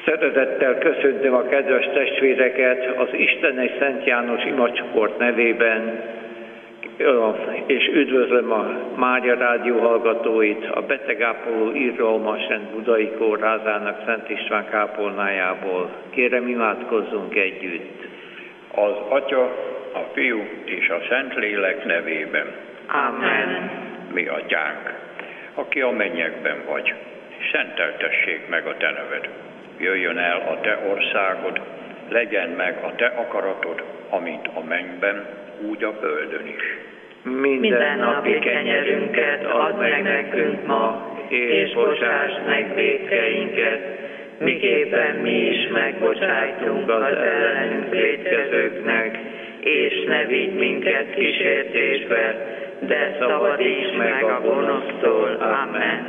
Szeretettel köszöntöm a kedves testvéreket az Istenes Szent János imacsoport nevében, és üdvözlöm a Mária Rádió hallgatóit a Betegápoló Irgalmas Szent Budai Kórházának Szent István kápolnájából. Kérem, imádkozzunk együtt. Az Atya, a Fiú és a Szentlélek nevében. Amen. Mi Atyánk, aki a mennyekben vagy, szenteltessék meg a Te neved. Jöjjön el a Te országod, legyen meg a Te akaratod, amint a mennyben, úgy a földön is. Minden napi kenyerünket add meg nekünk ma, és bocsásd meg vétkeinket, miképpen mi is megbocsájtunk az ellenünk vétkezőknek, és ne vigy minket kísértésbe, de szabadíts meg a gonosztól. Amen.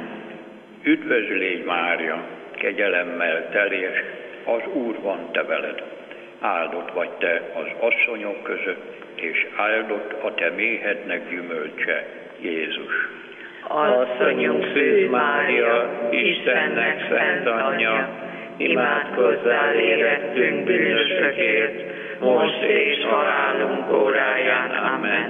Üdvözl légy, Mária, kegyelemmel teljes, az Úr van te veled. Áldott vagy te az asszonyok között, és áldott a te méhednek gyümölcse, Jézus. Asszonyunk Szűz Mária, Istennek szent anyja, imádkozzál érettünk bűnösökért, most és halálunk óráján. Amen.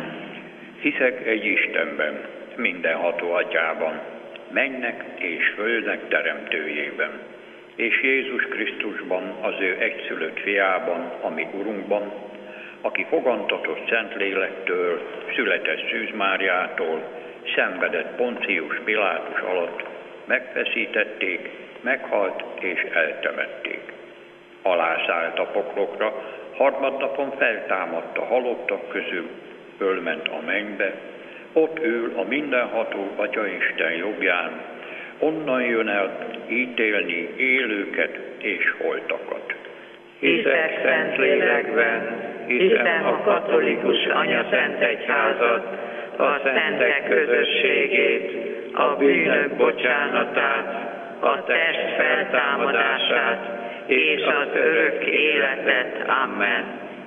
Hiszek egy Istenben, mindenható Atyában, mennek és földnek teremtőjében, és Jézus Krisztusban, az ő egyszülött fiában, a mi Urunkban, aki fogantatott Szentlélektől, született Szűz Máriától, szenvedett Poncius Pilátus alatt, megfeszítették, meghalt és eltemették. Alászállt a poklokra, harmadnapon feltámadt a halottak közül, fölment a mennybe, ott ül a mindenható Atyaisten jobbján, onnan jön el ítélni élőket és holtakat. Hiszek Szentlélekben, hiszem a katolikus Anyaszent Egyházat, a szentek közösségét, a bűnök bocsánatát, a test feltámadását és az örök életet. Amen.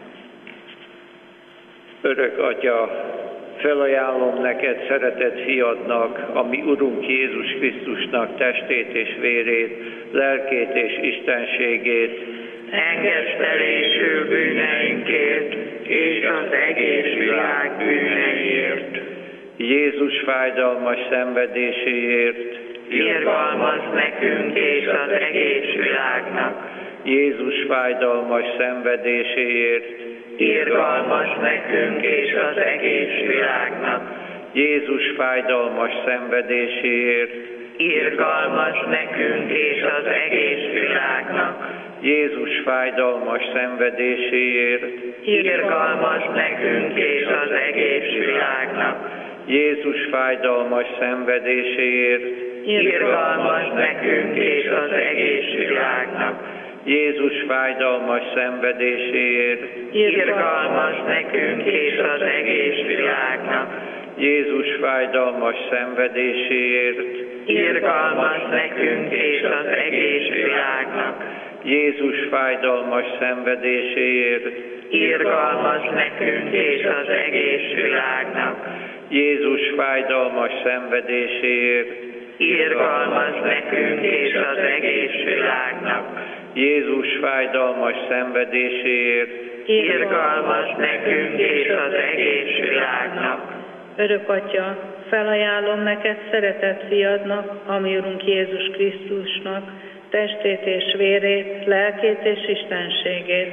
Örök Atya, felajánlom neked szeretett fiadnak, a mi Urunk Jézus Krisztusnak testét és vérét, lelkét és istenségét, engesztelésül bűneinkért és az egész világ bűneiért. Jézus fájdalmas szenvedéséért, irgalmazz nekünk és az egész világnak. Jézus fájdalmas szenvedéséért, irgalmazz nekünk és az egész világnak. Jézus fájdalmas szenvedéséért, irgalmazz nekünk és az egész világnak. Jézus fájdalmas szenvedéséért, irgalmazz nekünk és az egész világnak. Jézus fájdalmas szenvedéséért, irgalmazz nekünk és az egész világnak. Jézus fájdalmas szenvedéséért, irgalmazz nekünk és az egész világnak. Jézus fájdalmas szenvedéséért, irgalmazz nekünk és az egész világnak. Jézus fájdalmas szenvedéséért, irgalmazz nekünk és az egész világnak. Jézus fájdalmas szenvedéséért, irgalmazz nekünk és az egész világnak. Jézus fájdalmas szenvedéséért, irgalmazz nekünk és az egész világnak. Örök Atya, felajánlom neked szeretett fiadnak, a mi Urunk Jézus Krisztusnak, testét és vérét, lelkét és istenségét,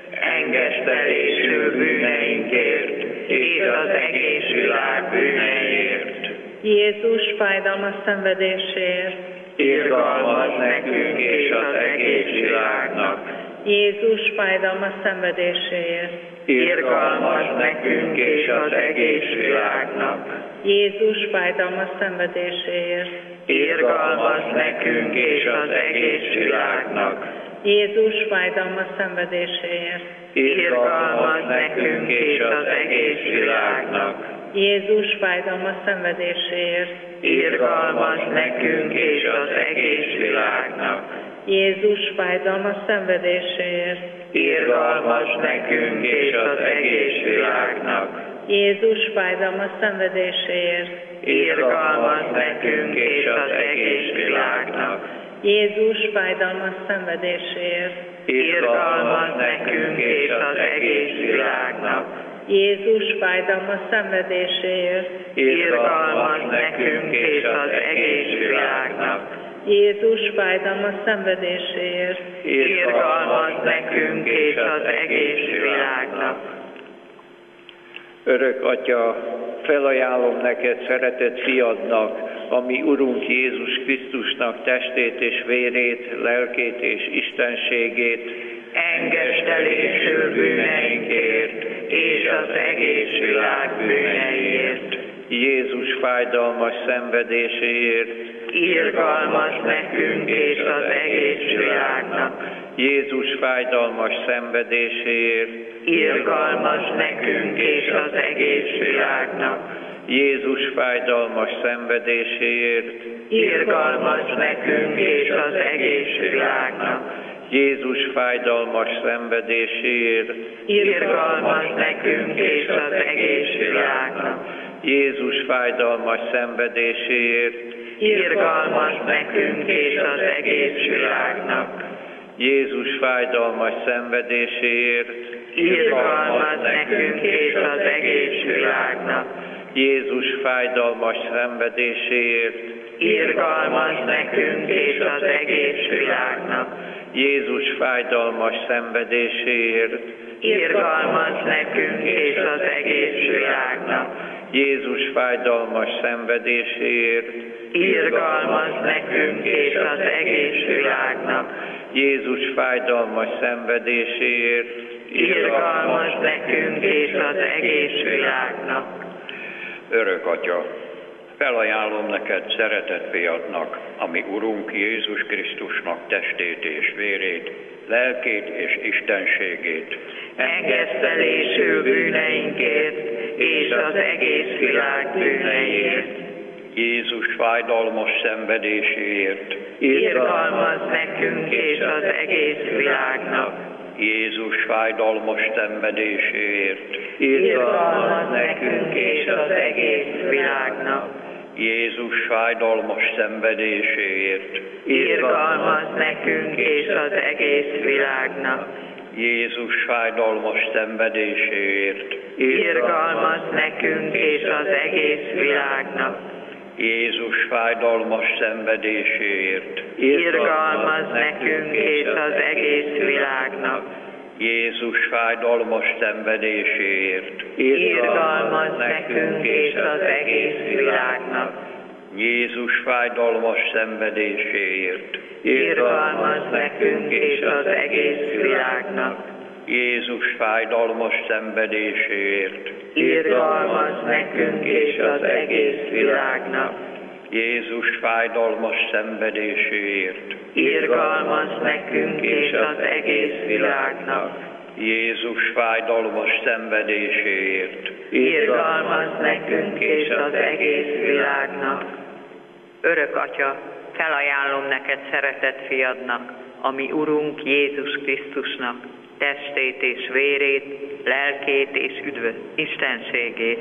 engesztelésül bűneinkért és az egész világ bűneiért. Jézus fájdalmas szenvedéséért, irgalmazz nekünk és az egész világnak. Jézus fájdalmas szenvedéséért, irgalmazz nekünk és az egész világnak. Jézus fájdalmas szenvedéséért, irgalmazz nekünk és az egész világnak. Jézus fájdalmas szenvedéséért, irgalmazz nekünk és az egész világnak. Jézus fájdalmas szenvedéséért, irgalmazz nekünk és az egész világnak. Jézus fájdalmas szenvedéséért, irgalmazz nekünk és az egész világnak. Jézus fájdalmas szenvedéséért, irgalmazz nekünk és az egész világnak. Jézus fájdalmas szenvedéséért, irgalmaz nekünk és az egész világnak. Jézus fájdalmas szenvedéséért, Irgalmaz nekünk és az egész világnak. Jézus fájdalmas szenvedéséért, Irgalmaz nekünk és az egész világnak. Örök Atya, felajánlom neked szeretett fiadnak, a mi Urunk Jézus Krisztusnak testét és vérét, lelkét és istenségét, Engesztelésül bűneinkért és az egész világ bűneiért. Jézus fájdalmas szenvedéséért, Irgalmaz nekünk és az egész világnak. Jézus fájdalmas szenvedéséért, Irgalmaz nekünk és az egész világnak. Jézus fájdalmas szenvedéséért, Irgalmaz nekünk és az egész világnak. Jézus fájdalmas szenvedéséért, Irgalmaz nekünk és az egész világnak. Jézus fájdalmas szenvedéséért, Irgalmaz nekünk és az egész világnak. Jézus fájdalmas szenvedéséért, Irgalmaz nekünk és az egész világnak. Jézus fájdalmas szenvedéséért, Irgalmaz nekünk és az egész világnak. Jézus fájdalmas szenvedéséért, Irgalmaz nekünk és az egész világnak. Jézus fájdalmas szenvedéséért, Irgalmaz nekünk és az egész világnak. Jézus fájdalmas szenvedéséért, Irgalmaz nekünk és az egész világnak. Örök Atya, felajánlom neked szeretett fiadnak, ami Urunk Jézus Krisztusnak testét és vérét, lelkét és istenségét, Engesztelésül bűneinkért és az egész világ bűneiért. Jézus fájdalmas szenvedéséért, Irgalmaz nekünk és az egész világnak. Jézus fájdalmas szenvedéséért, Irgalmaz nekünk és az egész világnak. Jézus fájdalmas szenvedéséért, Irgalmaz nekünk és az egész világnak. Jézus fájdalmas szenvedéséért, Irgalmaz nekünk és az egész világnak. Jézus fájdalmas szenvedéséért, Irgalmaz nekünk és az egész világnak. Jézus fájdalmas szenvedéséért, Irgalmaz nekünk és az egész világnak. Jézus fájdalmas szenvedéséért, Irgalmaz nekünk és az egész világnak. Jézus fájdalmas szenvedéséért, Irgalmaz nekünk és az egész világnak. Jézus fájdalmas szenvedéséért, Irgalmaz nekünk és az egész világnak. Jézus fájdalmas szenvedéséért, Irgalmaz nekünk és az egész világnak. Örök Atya, felajánlom neked szeretett fiadnak, ami Urunk Jézus Krisztusnak, testét és vérét, lelkét és istenségét.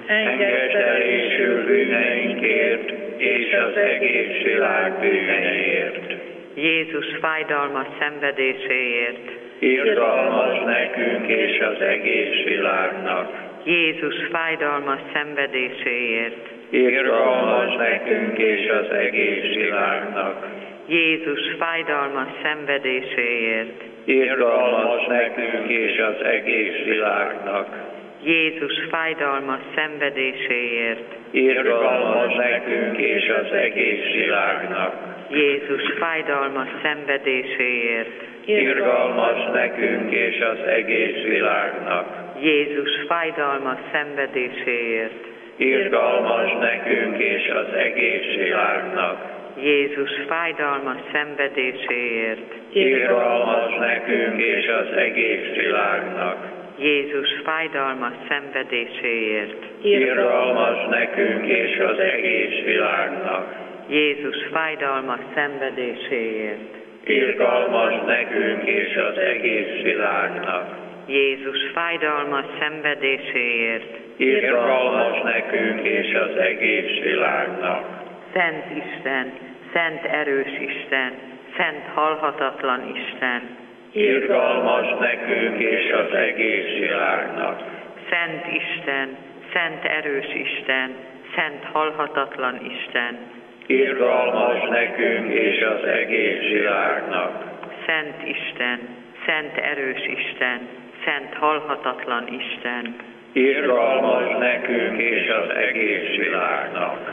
engesztelésül bűneinkért és az egész világ bűneiért. Jézus fájdalmas szenvedéséért, Irgalmaz nekünk és az egész világnak. Jézus fájdalmas szenvedéséért, Irgalmaz nekünk és az egész világnak. Jézus fájdalmas szenvedéséért, Irgalmaz nekünk és az egész világnak. Jézus fájdalmas szenvedéséért, Irgalmaz nekünk és az egész világnak. Jézus fájdalmas szenvedéséért, Irgalmaz nekünk és az egész világnak. Jézus fájdalmas szenvedéséért, Irgalmaz nekünk és az egész világnak. Jézus fájdalmas szenvedéséért, Irgalmaz nekünk és az egész világnak. Jézus fájdalmas szenvedéséért, Irgalmaz nekünk és az egész világnak. Jézus fájdalmas szenvedéséért, Irgalmaz nekünk és az egész világnak. Jézus fájdalmas szenvedéséért, Irgalmaz nekünk és az egész világnak. Szent Isten, Szent erős Isten, szent halhatatlan Isten, irgalmaz nekünk és az egész világnak. Szent Isten, szent erős Isten, szent halhatatlan Isten, Irgalmaz nekünk és az egész világnak. Szent Isten, szent erős Isten, szent halhatatlan Isten, Irgalmaz nekünk és az egész világnak.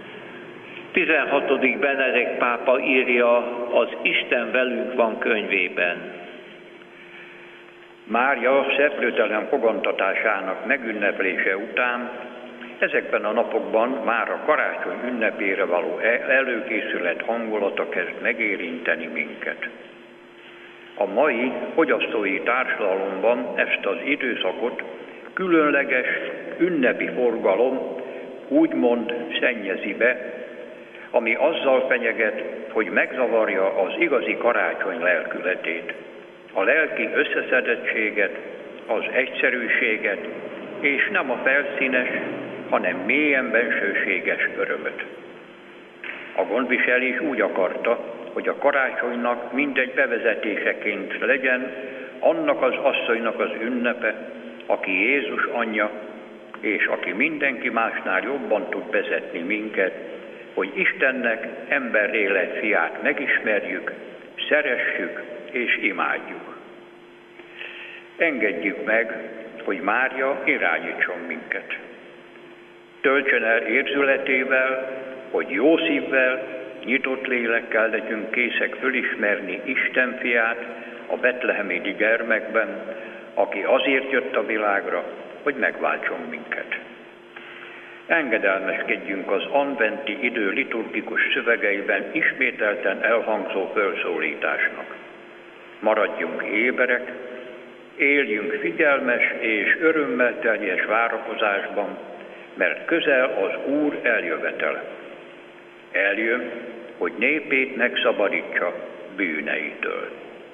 16. Benedek pápa írja az Isten velünk van könyvében. Mária szeplőtelen fogantatásának megünneplése után ezekben a napokban már a karácsony ünnepére való előkészület hangulata kezd megérinteni minket. A mai fogyasztói társadalomban ezt az időszakot különleges ünnepi forgalom úgymond szennyezi be, ami azzal fenyeget, hogy megzavarja az igazi karácsony lelkületét, a lelki összeszedettséget, az egyszerűséget, és nem a felszínes, hanem mélyen bensőséges örömöt. A gondviselés úgy akarta, hogy a karácsonynak mindegy bevezetéseként legyen annak az asszonynak az ünnepe, aki Jézus anyja, és aki mindenki másnál jobban tud vezetni minket, hogy Istennek emberré lett fiát megismerjük, szeressük és imádjuk. Engedjük meg, hogy Mária irányítson minket. Töltsön el érzületével, hogy jó szívvel, nyitott lélekkel legyünk készek fölismerni Isten fiát a betlehemi gyermekben, aki azért jött a világra, hogy megváltson minket. Engedelmeskedjünk az adventi idő liturgikus szövegeiben ismételten elhangzó felszólításnak. Maradjunk éberek, éljünk figyelmes és örömmel teljes várakozásban, mert közel az Úr eljövetele. Eljön, hogy népét megszabadítsa bűneitől.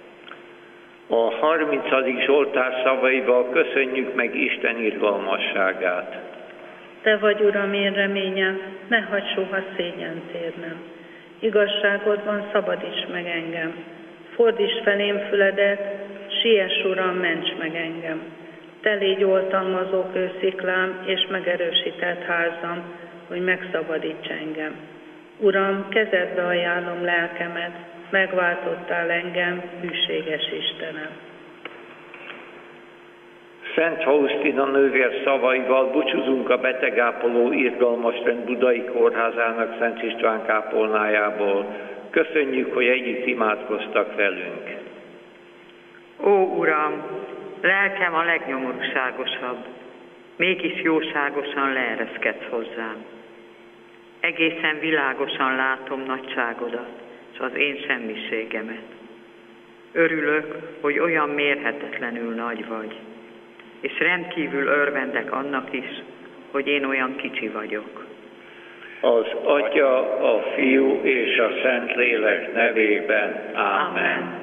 A 30. Zsoltár szavaival köszönjük meg Isten irgalmasságát. Te vagy, Uram, én reményem, ne hagyj soha szégyent érnem. Igazságodban szabadíts meg engem. Fordíts felém füledet, siess, Uram, ments meg engem. Te légy oltalmazó kősziklám és megerősített házam, hogy megszabadíts engem. Uram, kezedbe ajánlom lelkemet, megváltottál engem, hűséges Istenem. Szent Faustina nővér szavaival búcsúzunk a betegápoló irgalmasrend Budai Kórházának Szent István kápolnájából. Köszönjük, hogy együtt imádkoztak velünk. Ó, Uram, lelkem a legnyomorúságosabb, mégis jóságosan leereszkedsz hozzám. Egészen világosan látom nagyságodat, és az én semmiségemet. Örülök, hogy olyan mérhetetlenül nagy vagy, és rendkívül örvendek annak is, hogy én olyan kicsi vagyok. Az Atya, a Fiú és a Szentlélek nevében. Ámen.